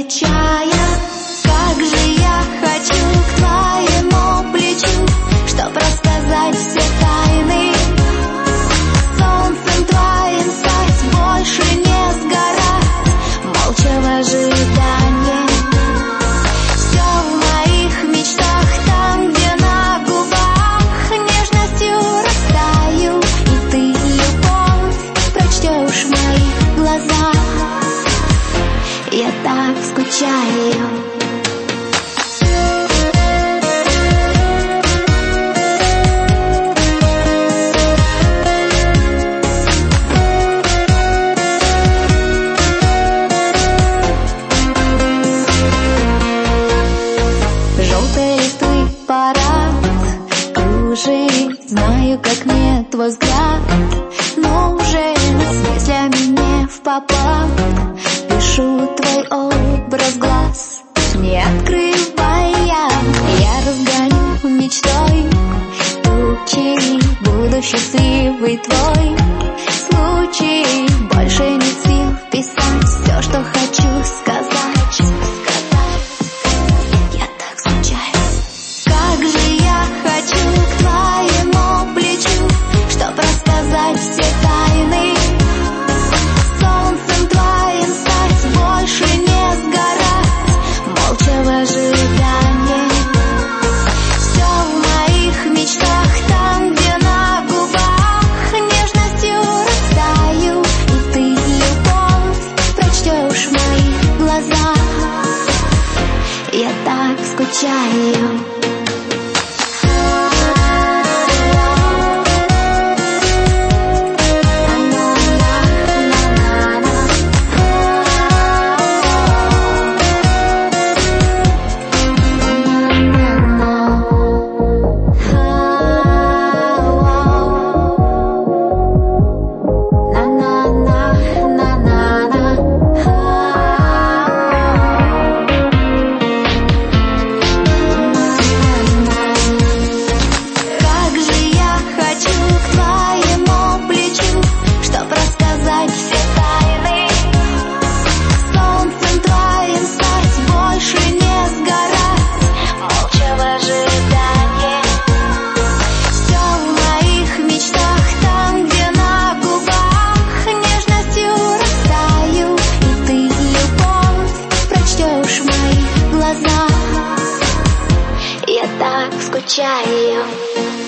замечая, как же я хочу к твоему плечу, чтоб рассказать все тайны. Солнцем твоим стать, больше не сгорать, молча в ожидании. Все в моих мечтах, там, где на губах нежностью растаю, и ты, любовь, прочтешь в моих глазах. Я так скучаю. Желтые листы, парад кружит, знаю, как мне твой взгляд нужен, с мыслями не впопад. Пишу твой образ глаз, не открывая, я разгоню мечтой тучи, буду счастливый твой случай. Больше нет сил писать все, что хочу сказать. Я так скучаю. Как же я хочу к твоему плечу, чтоб рассказать все тайны. Солнцем твоим стать, больше не сгорать, молча в ожидании. Все в моих мечтах, там, где на губах нежностью растаю, и ты, любовь, прочтешь в моих глазах. Я так скучаю. Я так скучаю.